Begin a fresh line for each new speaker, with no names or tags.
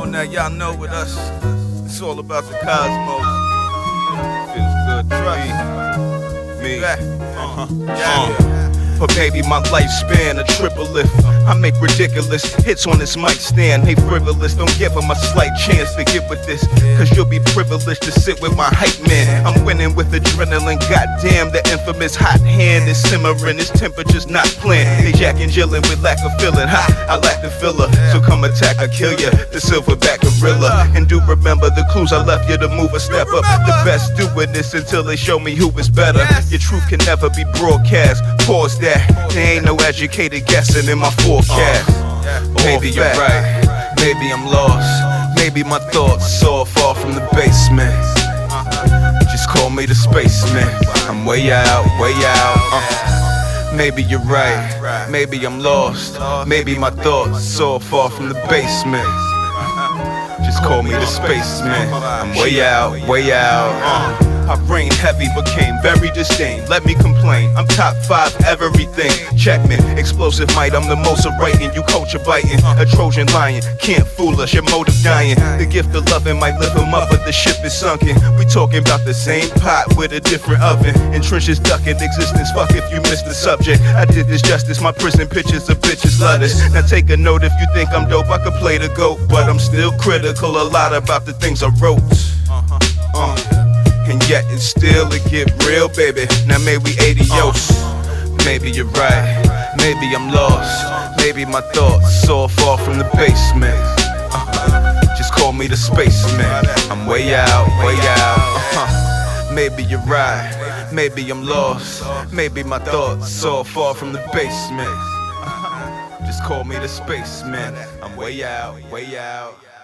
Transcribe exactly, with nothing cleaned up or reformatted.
Oh, now y'all know with us, it's all about the cosmos. Feels good to me. Me. Uh-huh. Yeah. Uh. But baby, my lifespan a triple lift. I make ridiculous hits on this mic stand. They frivolous, don't give them a slight chance to get with this, cause you'll be privileged to sit with my hype man. I'm winning with adrenaline, goddamn, the infamous hot hand is simmering. This temperature's not planned. They Jack and Jillin' with lack of feeling. Ha, I lack the filler, so come attack, I kill ya. The silverback gorilla. And do remember the clues I left you to move a step up. The best doing this until they show me who is better. Your truth can never be broadcast. Pause that. There ain't no educated guessing in my forecast. Maybe you're right, maybe I'm lost. Maybe my thoughts so far from the basement. Just call me the spaceman. I'm way out, way out. Uh. Maybe you're right, maybe I'm lost. Maybe my thoughts so far from the basement. Just call me the spaceman. I'm way out, way out. Uh. I reigned heavy, became very disdained. Let me complain, I'm top five everything. Check me, explosive might, I'm the most of writing. You culture biting, a Trojan lion. Can't fool us, your motive dying. The gift of loving might lift him up, but the ship is sunken. We talking about the same pot with a different oven. In trenches ducking existence, fuck if you missed the subject. I did this justice, my prison pictures of bitches love this. Now take a note if you think I'm dope, I could play the GOAT. But I'm still critical a lot about the things I wrote. Uh. And yet and still it get real, baby. Now maybe adios. Maybe you're right, maybe I'm lost. Maybe my thoughts so far from the basement. uh, Just call me the spaceman. I'm way out, way out. uh, Maybe you're right, maybe I'm lost. Maybe my thoughts so far from the basement. Just call me the spaceman. I'm way out, way out.